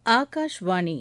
ஆகாஷ்வாணி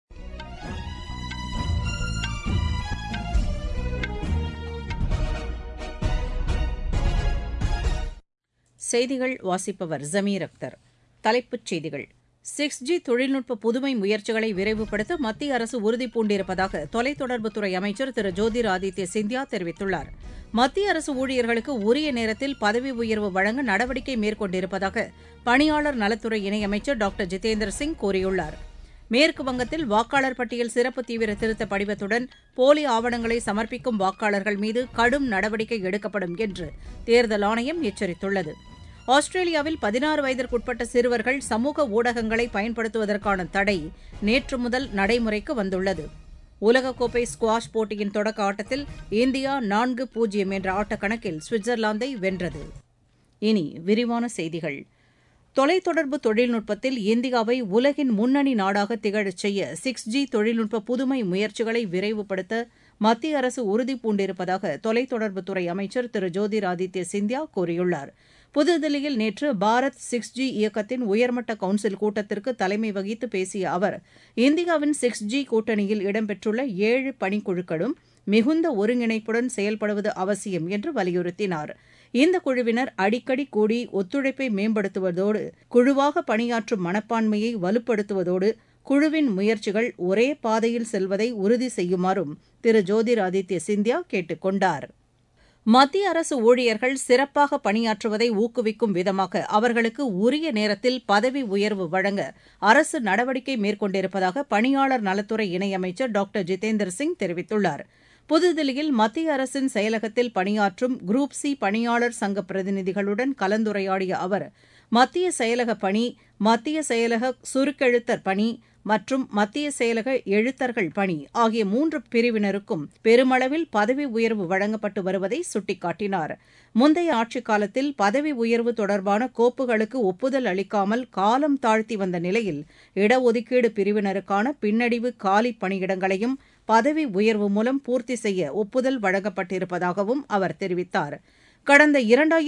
செய்திகள் வாசிப்பவர் ஜமீர் அக்தர். தலைப்புச் செய்திகள். 6G தொழில்நுட்ப புதுமை முயற்சிகளை விரைவுபடுத்த மத்திய அரசு உறுதிபூண்டிருப்பதாக தொலைத்தொடர்புத்துறை அமைச்சர் திரு ஜோதிர் ஆதித்ய சிந்தியா தெரிவித்துள்ளார். மத்திய அரசு ஊழியர்களுக்கு உரிய நேரத்தில் பதவி உயர்வு வழங்க நடவடிக்கை மேற்கொண்டிருப்பதாக பணியாளர் நலத்துறை இணையமைச்சர் டாக்டர் ஜிதேந்திர சிங் கூறியுள்ளார். மேற்கு வங்கத்தில் வாக்காளர் பட்டியல் சிறப்பு தீவிர திருத்த படிவத்துடன் போலி ஆவணங்களை சமர்ப்பிக்கும் வாக்காளர்கள் மீது கடும் நடவடிக்கை எடுக்கப்படும் என்று தேர்தல் ஆணையம் எச்சரித்துள்ளது. ஆஸ்திரேலியாவில் 16 வயதிற்குட்பட்ட சிறுவர்கள் சமூக ஊடகங்களை பயன்படுத்துவதற்கான தடை நேற்று முதல் நடைமுறைக்கு வந்துள்ளது. உலகக்கோப்பை ஸ்குவாஷ் போட்டியின் தொடக்க ஆட்டத்தில் இந்தியா 4-0 என்ற ஆட்டக்கணக்கில் சுவிட்சர்லாந்தை வென்றது. இனி விரிவான செய்திகள். தொலைத்தொடர்பு தொழில்நுட்பத்தில் இந்தியாவை உலகின் முன்னணி நாடாக திகழச் செய்ய 6G தொழில்நுட்ப புதுமை முயற்சிகளை விரைவுபடுத்த மத்திய அரசு உறுதிபூண்டிருப்பதாக தொலைத்தொடர்புத்துறை அமைச்சர் திரு ஜோதிர் ஆதித்ய சிந்தியா கூறியுள்ளார். புதுதில்லியில் நேற்று பாரத் 6G இயக்கத்தின் உயர்மட்ட கவுன்சில் கூட்டத்திற்கு தலைமை வகித்து பேசிய அவர், இந்தியாவின் 6G கூட்டணியில் இடம்பெற்றுள்ள 7 பணிக்குழுக்களும் மிகுந்த ஒருங்கிணைப்புடன் செயல்படுவது அவசியம் என்று வலியுறுத்தினார். இந்த குழுவினர் அடிக்கடி கூடி ஒத்துழைப்பை மேம்படுத்துவதோடு குழுவாக பணியாற்றும் மனப்பான்மையை வலுப்படுத்துவதோடு குழுவின் முயற்சிகள் ஒரே பாதையில் செல்வதை உறுதி செய்யுமாறும் திரு ஜோதிர் ஆதித்ய சிந்தியா கேட்டுக் கொண்டார். மத்திய அரசு ஊழியர்கள் சிறப்பாக பணியாற்றுவதை ஊக்குவிக்கும் விதமாக அவர்களுக்கு உரிய நேரத்தில் பதவி உயர்வு வழங்க அரசு நடவடிக்கை மேற்கொண்டிருப்பதாக பணியாளர் நலத்துறை இணையமைச்சர் டாக்டர் ஜிதேந்திர சிங் தெரிவித்துள்ளார். புதுதில்லியில் மத்திய அரசின் செயலகத்தில் பணியாற்றும் குரூப் சி பணியாளர் சங்க பிரதிநிதிகளுடன் கலந்துரையாடிய அவர், மத்திய செயலக பணி, மத்திய செயலக சுருக்கெழுத்தர் பணி மற்றும் மத்திய செயலக எழுத்தர்கள் பணி ஆகிய 3 பிரிவினருக்கும் பெருமளவில் பதவி உயர்வு வழங்கப்பட்டு வருவதை சுட்டிக்காட்டினார். முந்தைய ஆட்சிக் காலத்தில் பதவி உயர்வு தொடர்பான கோப்புகளுக்கு ஒப்புதல் அளிக்காமல் காலம் தாழ்த்தி வந்த நிலையில் இடஒதுக்கீடு பிரிவினருக்கான பின்னடைவு காலி பணியிடங்களையும் பதவி உயர்வு மூலம் பூர்த்தி செய்ய ஒப்புதல் வழங்கப்பட்டிருப்பதாகவும் அவர் தெரிவித்தார். கடந்த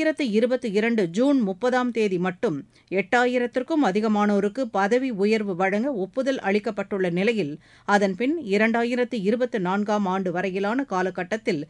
2022 ஜூன் 30ஆம் தேதி மட்டும் 8000த்திற்கும் அதிகமானோருக்கு பதவி உயர்வு வழங்க ஒப்புதல் அளிக்கப்பட்டுள்ள நிலையில் அதன்பின் 2024ஆம் ஆண்டு வரையிலான காலகட்டத்தில்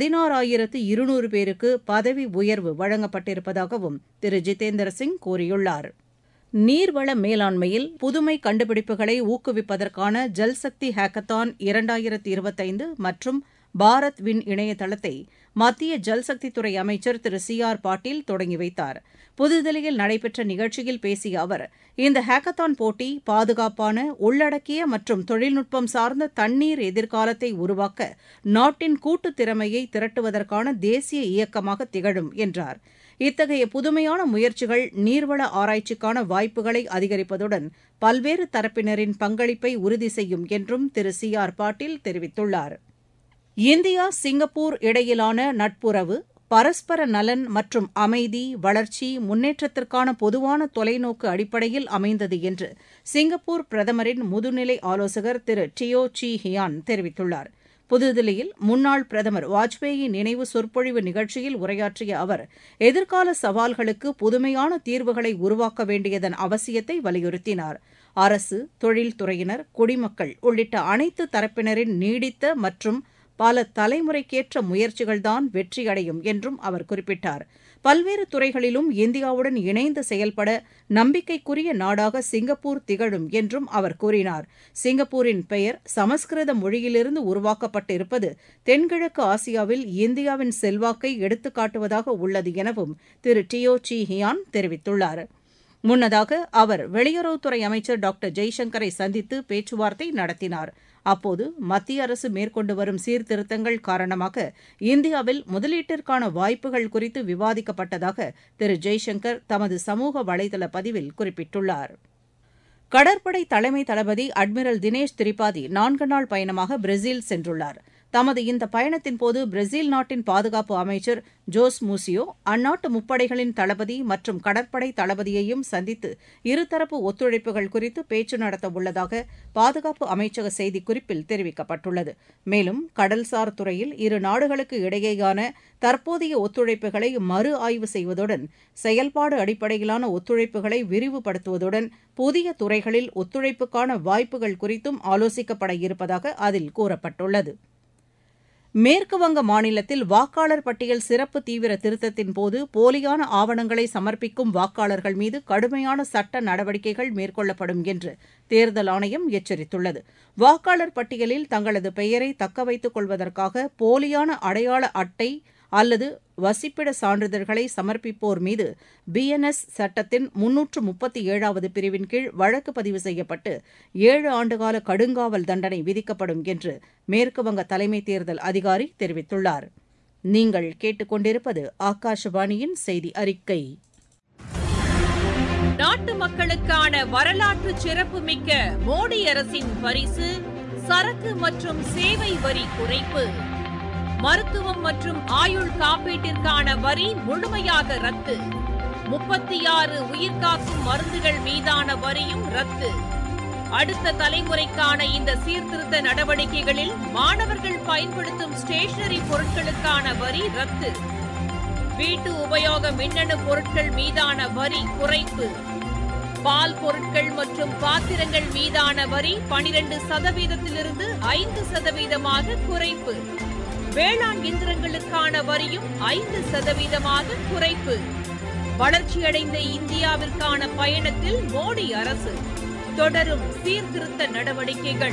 16,200 பேருக்கு பதவி உயர்வு வழங்கப்பட்டிருப்பதாகவும் திரு ஜிதேந்திர சிங் கூறியுள்ளார். நீர்வள மேலாண்மையில் புதுமை கண்டுபிடிப்புகளை ஊக்குவிப்பதற்கான ஜல்சக்தி ஹேக்கத்தான் 2025 மற்றும் பாரத் வின் இணையதளத்தை மத்திய ஜல்சக்தித்துறை அமைச்சர் திரு சி.ஆர். பாட்டீல் தொடங்கி வைத்தார். புதுதில்லியில் நடைபெற்ற நிகழ்ச்சியில் பேசிய அவர், இந்த ஹேக்கத்தான் போட்டி பாதுகாப்பான, உள்ளடக்கிய மற்றும் தொழில்நுட்பம் சார்ந்த தண்ணீர் எதிர்காலத்தை உருவாக்க நாட்டின் கூட்டுத் திறமையை திரட்டுவதற்கான தேசிய இயக்கமாக திகழும் என்றார். இத்தகைய புதுமையான முயற்சிகள் நீர்வள ஆராய்ச்சிக்கான வாய்ப்புகளை அதிகரிப்பதுடன் பல்வேறு தரப்பினரின் பங்களிப்பை உறுதி செய்யும் என்றும் திரு சி.ஆர். பாட்டீல் தெரிவித்துள்ளார். இந்தியா சிங்கப்பூர் இடையிலான நட்புறவு பரஸ்பர நலன் மற்றும் அமைதி, வளர்ச்சி, முன்னேற்றத்திற்கான பொதுவான தொலைநோக்கு அடிப்படையில் அமைந்தது என்று சிங்கப்பூர் பிரதமரின் முதுநிலை ஆலோசகர் திரு டியோ சி ஹியான் தெரிவித்துள்ளார். புதுதில்லியில் முன்னாள் பிரதமர் வாஜ்பேயி நினைவு சொற்பொழிவு நிகழ்ச்சியில் உரையாற்றிய அவர், எதிர்கால சவால்களுக்கு புதுமையான தீர்வுகளை உருவாக்க வேண்டியதன் அவசியத்தை வலியுறுத்தினார். அரசு, தொழில்துறையினர், குடிமக்கள் உள்ளிட்ட அனைத்து தரப்பினரின் நீடித்த மற்றும் பல தலைமுறைக்கேற்ற முயற்சிகள்தான் வெற்றியடையும் என்றும் அவர் குறிப்பிட்டார். பல்வேறு துறைகளிலும் இந்தியாவுடன் இணைந்து செயல்பட நம்பிக்கைக்குரிய நாடாக சிங்கப்பூர் திகழும் என்றும் அவர் கூறினார். சிங்கப்பூரின் பெயர் சமஸ்கிருத மொழியிலிருந்து உருவாக்கப்பட்டிருப்பது தென்கிழக்கு ஆசியாவில் இந்தியாவின் செல்வாக்கை எடுத்துக்காட்டுவதாக உள்ளது எனவும் திரு டியோ சி ஹியான் தெரிவித்துள்ளார். முன்னதாக அவர் வெளியுறவுத்துறை அமைச்சர் டாக்டர் ஜெய்சங்கரை சந்தித்து பேச்சுவார்த்தை நடத்தினார். அப்போது மத்திய அரசு மேற்கொண்டு வரும் சீர்திருத்தங்கள் காரணமாக இந்தியாவில் முதலீட்டிற்கான வாய்ப்புகள் குறித்து விவாதிக்கப்பட்டதாக திரு ஜெய்சங்கர் தமது சமூக வலைதள பதிவில் குறிப்பிட்டுள்ளார். கடற்படை தலைமை தளபதி அட்மிரல் தினேஷ் திரிபாதி 4 நாள் பயணமாக பிரேசில் சென்றுள்ளார். தமது இந்த பயணத்தின்போது பிரேசில் நாட்டின் பாதுகாப்பு அமைச்சர் ஜோஸ் மூசியோ அந்நாட்டு முப்படைகளின் தளபதி மற்றும் கடற்படை தளபதியையும் சந்தித்து இருதரப்பு ஒத்துழைப்புகள் குறித்து பேச்சு நடத்தவுள்ளதாக பாதுகாப்பு அமைச்சக செய்திக்குறிப்பில் தெரிவிக்கப்பட்டுள்ளது. மேலும் கடல்சார் துறையில் இரு நாடுகளுக்கு இடையேயான தற்போதைய ஒத்துழைப்புகளை மறு ஆய்வு செய்வதுடன் செயல்பாடு அடிப்படையிலான ஒத்துழைப்புகளை விரிவுபடுத்துவதுடன் புதிய துறைகளில் ஒத்துழைப்புக்கான வாய்ப்புகள் குறித்தும் ஆலோசிக்கப்பட இருப்பதாக அதில் கூறப்பட்டுள்ளது. மேற்குவங்க மாநிலத்தில் வாக்காளர் பட்டியல் சிறப்பு தீவிர திருத்தத்தின்போது போலியான ஆவணங்களை சமர்ப்பிக்கும் வாக்காளர்கள் மீது கடுமையான சட்ட நடவடிக்கைகள் மேற்கொள்ளப்படும் என்று தேர்தல் ஆணையம் எச்சரித்துள்ளது. வாக்காளர் பட்டியலில் தங்களது பெயரை தக்க வைத்துக் கொள்வதற்காக போலியான அடையாள அட்டை அல்லது வசிப்பிட சான்றிதழ்களை சமர்ப்பிப்போர் மீது பிஎன்எஸ் சட்டத்தின் 337வது பிரிவின் கீழ் வழக்கு பதிவு செய்யப்பட்டு 7 ஆண்டுகால கடுங்காவல் தண்டனை விதிக்கப்படும் என்று மேற்குவங்க தலைமை தேர்தல் அதிகாரி தெரிவித்துள்ளார். நீங்கள் கேட்டுக்கொண்டிருப்பது ஆகாஷவாணியின் செய்தி அறிக்கை. நாட்டு மக்களுக்கான வரலாற்று சிறப்புமிக்க மோடி அரசின் பரிசு சரக்கு மற்றும் சேவை வரி குறைப்பு. மருத்துவம் மற்றும் ஆயுள் காப்பீட்டிற்கான வரி முழுமையாக ரத்து. 36 உயிர்காக்கும் மருந்துகள் மீதான வரியும் ரத்து. அடுத்த தலைமுறைக்கான இந்த சீர்திருத்த நடவடிக்கைகளில் மாணவர்கள் பயன்படுத்தும் ஸ்டேஷனரி பொருட்களுக்கான வரி ரத்து. வீட்டு உபயோக மின்னணு பொருட்கள் மீதான வரி குறைப்பு. பால் பொருட்கள் மற்றும் பாத்திரங்கள் மீதான வரி 12%-இலிருந்து 5% குறைப்பு. வேளாண் இயந்திரங்களுக்கான வரியும் 5% குறைப்பு. வளர்ச்சியடைந்த இந்தியாவிற்கான பயணத்தில் மோடி அரசு தொடரும் சீர்திருத்த நடவடிக்கைகள்.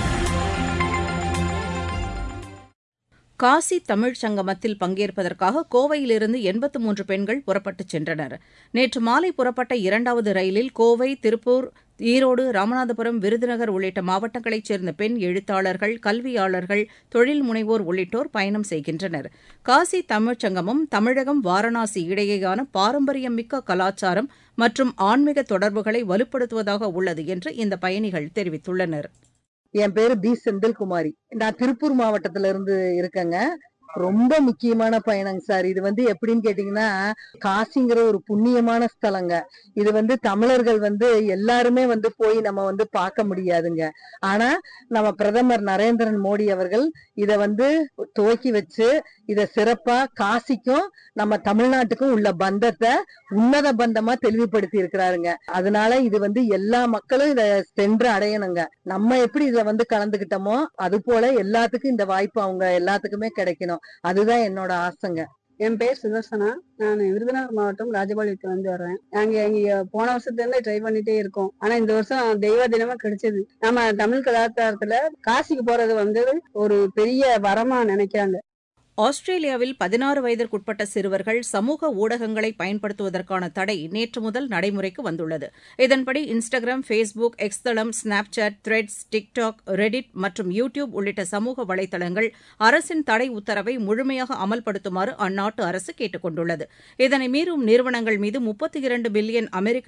காசி தமிழ்ச் சங்கமத்தில் பங்கேற்பதற்காக கோவையிலிருந்து 83 பெண்கள் புறப்பட்டுச் சென்றனர். நேற்று மாலை புறப்பட்ட 2வது ரயிலில் கோவை, திருப்பூர், ஈரோடு, ராமநாதபுரம், விருதுநகர் உள்ளிட்ட மாவட்டங்களைச் சேர்ந்த பெண் எழுத்தாளர்கள், கல்வியாளர்கள், தொழில் முனைவோர் உள்ளிட்டோர் பயணம் செய்கின்றனர். காசி தமிழ்ச் சங்கமம் தமிழகம், வாரணாசி இடையேயான பாரம்பரியமிக்க கலாச்சாரம் மற்றும் ஆன்மீக தொடர்புகளை வலுப்படுத்துவதாக உள்ளது என்று இந்த பயணிகள் தெரிவித்துள்ளனர். என் பேரு பி செந்தில்குமாரி. நான் திருப்பூர் மாவட்டத்துல இருந்து இருக்கேங்க. ரொம்ப முக்கியமான பயணங்க சார். இது எப்படின்னு கேட்டீங்கன்னா, காசிங்கிற ஒரு புண்ணியமான ஸ்தலங்க. இது தமிழர்கள் எல்லாருமே போய் நம்ம பார்க்க முடியாதுங்க. ஆனா நம்ம பிரதமர் நரேந்திரன் மோடி அவர்கள் இத துவக்கி வச்சு இத சிறப்பா காசிக்கும் நம்ம தமிழ்நாட்டுக்கும் உள்ள பந்தத்தை உன்னத பந்தமா தெளிவுபடுத்தி இருக்கிறாருங்க. அதனால இது எல்லா மக்களும் இத சென்று அடையணுங்க. நம்ம எப்படி இதுல கலந்துகிட்டோமோ அது போல எல்லாத்துக்கும் இந்த வாய்ப்பு அவங்க எல்லாத்துக்குமே கிடைக்கணும். அதுதான் என்னோட ஆசைங்க. என் பேர் சுதர்சனா. நான் விருதுநகர் மாவட்டம் ராஜபாளையத்துல வர்றேன். நாங்க இங்க போன வருஷத்துல இருந்து ட்ரை பண்ணிட்டே இருக்கோம். ஆனா இந்த வருஷம் தெய்வ தினமா கிடைச்சது. நம்ம தமிழ் கலாச்சாரத்துல காசிக்கு போறது ஒரு பெரிய வரமா நினைக்கிறாங்க. ஆஸ்திரேலியாவில் 16 வயதிற்குட்பட்ட சிறுவர்கள் சமூக ஊடகங்களை பயன்படுத்துவதற்கான தடை நேற்று முதல் நடைமுறைக்கு வந்துள்ளது. இதன்படி இன்ஸ்டாகிராம், ஃபேஸ்புக், எக்ஸ் தளம், ஸ்னாப்சாட், த்ரெட்ஸ், டிக்டாக், ரெடிட் மற்றும் யூ டியூப் உள்ளிட்ட சமூக வலைதளங்கள் அரசின் தடை உத்தரவை முழுமையாக அமல்படுத்துமாறு அந்நாட்டு அரசு கேட்டுக் கொண்டுள்ளது. இதனை மீறும் நிறுவனங்கள் மீது $32 பில்லியன்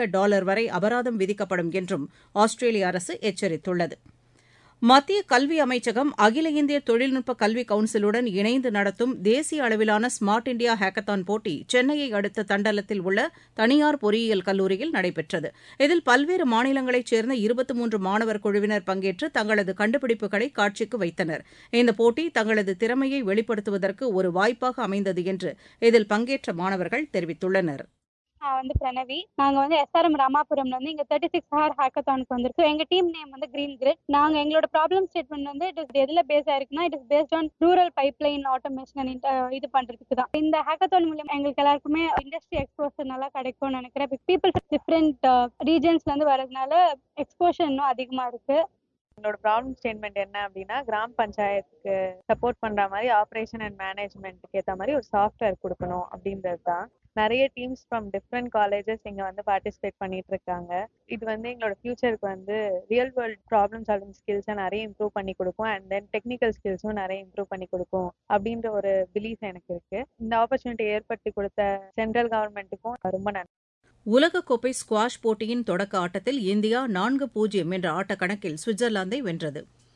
வரை அபராதம் விதிக்கப்படும் என்றும் ஆஸ்திரேலிய அரசு எச்சரித்துள்ளது. மத்திய கல்வி அமைச்சகம் அகில இந்திய தொழில்நுட்ப கல்வி கவுன்சிலுடன் இணைந்து நடத்தும் தேசிய அளவிலான ஸ்மார்ட் இண்டியா ஹேக்கத்தான் போட்டி சென்னையை அடுத்த தண்டலத்தில் உள்ள தனியார் பொறியியல் கல்லூரியில் நடைபெற்றது. இதில் பல்வேறு மாநிலங்களைச் சேர்ந்த 23 மாணவர் குழுவினர் பங்கேற்று தங்களது கண்டுபிடிப்புகளை காட்சிக்கு வைத்தனர். இந்த போட்டி தங்களது திறமையை வெளிப்படுத்துவதற்கு ஒரு வாய்ப்பாக அமைந்தது என்று இதில் பங்கேற்ற மாணவர்கள் தெரிவித்துள்ளனர். நான் பிரணவி. நாங்க எஸ்ஆர்எம் ராமாபுரம்ல இங்க 36 ஹவர் ஹேக்கத்தானுக்கு வந்திருக்கோம். எங்க டீம் நேம் கிரீன் கிரிட். நாங்க எங்களோட ப்ராப்ளம் ஸ்டேட்மெண்ட் இட் எதுல பேஸ் ஆயிருக்குன்னா, it is based on rural pipeline automation இது பண்றதுக்கு தான். இந்த ஹேக்கத்தான் மூலம் எங்களுக்கு எல்லாருக்குமே இண்டஸ்ட்ரி எக்ஸ்போஷர் நல்லா கிடைக்கும்னு நினைக்கிறேன். பீப்புள்ஸ் டிஃப்ரெண்ட் ரீஜன்ஸ்ல இருந்து வரதுனால எக்ஸ்போஷர் இன்னும் அதிகமா இருக்கு. என்னோட ப்ராப்ளம் ஸ்டேட்மெண்ட் என்ன அப்படின்னா, கிராம பஞ்சாயத்துக்கு சப்போர்ட் பண்ற மாதிரி ஆப்ரேஷன் அண்ட் மேனேஜ்மெண்ட்டுக்கு ஏற்ற மாதிரி ஒரு சாஃப்ட்வேர் கொடுக்கணும் அப்படின்றது தான். நிறைய டீம்ஸ் ஃப்ரம் டிஃப்ரெண்ட் காலேஜஸ் இங்க பார்ட்டிசிபேட் பண்ணிட்டு இருக்காங்க. இது எங்களோட ஃபியூச்சருக்கு ரியல் வேர்ல்ட் ப்ராப்ளம் சால்விங் ஸ்கில்ஸை நிறைய இம்ப்ரூவ் பண்ணி கொடுக்கும். அண்ட் தென் டெக்னிக்கல் ஸ்கில்ஸும் நிறைய இம்ப்ரூவ் பண்ணி கொடுக்கும் அப்படின்ற ஒரு பிலீஃப் எனக்கு இருக்கு. இந்த ஆப்பர்ச்சுனிட்டி ஏற்படுத்தி கொடுத்த சென்ட்ரல் கவர்மெண்ட்டுக்கும் ரொம்ப நன்றி. உலகக்கோப்பை ஸ்குவாஷ் போட்டியின் தொடக்க ஆட்டத்தில் இந்தியா 4-0 என்ற ஆட்டக்கணக்கில் சுவிட்சர்லாந்தை வென்றது.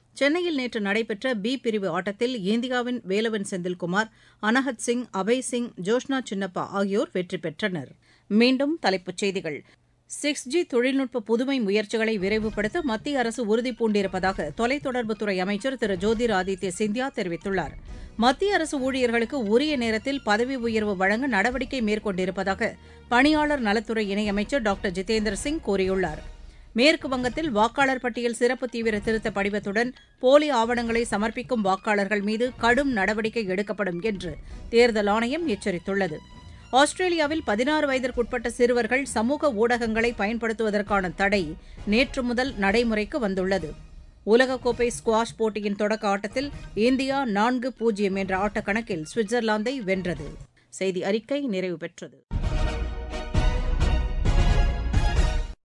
சென்னையில் நேற்று நடைபெற்ற பி பிரிவு ஆட்டத்தில் இந்தியாவின் வேலவன் செந்தில்குமார், அனஹத் சிங், அபய் சிங், ஜோஷ்னா சின்னப்பா ஆகியோர் வெற்றி பெற்றனர். மீண்டும் தலைப்புச் செய்திகள். 6G தொழில்நுட்ப புதுமை முயற்சிகளை விரைவுபடுத்த மத்திய அரசு உறுதிபூண்டிருப்பதாக தொலைத்தொடர்புத்துறை அமைச்சர் திரு ஜோதிராதித்ய சிந்தியா தெரிவித்துள்ளார். மத்திய அரசு ஊழியர்களுக்கு உரிய நேரத்தில் பதவி உயர்வு வழங்க நடவடிக்கை மேற்கொண்டிருப்பதாக பணியாளர் நலத்துறை இணையமைச்சர் டாக்டர் ஜிதேந்திர சிங் கூறியுள்ளார். மேற்கு வங்கத்தில் வாக்காளர் பட்டியல் சிறப்பு தீவிர திருத்த படிவத்துடன் போலி ஆவணங்களை சமர்ப்பிக்கும் வாக்காளர்கள் மீது கடும் நடவடிக்கை எடுக்கப்படும் என்று தேர்தல் ஆணையம் எச்சரித்துள்ளது. ஆஸ்திரேலியாவில் 16 வயதிற்குட்பட்ட சிறுவர்கள் சமூக ஊடகங்களை பயன்படுத்துவதற்கான தடை நேற்று முதல் நடைமுறைக்கு வந்துள்ளது. உலகக்கோப்பை ஸ்குவாஷ் போட்டியின் தொடக்க ஆட்டத்தில் இந்தியா 4-0 என்ற ஆட்டக்கணக்கில் சுவிட்சர்லாந்தை வென்றது. செய்தி அறிக்கை நிறைவு பெற்றது.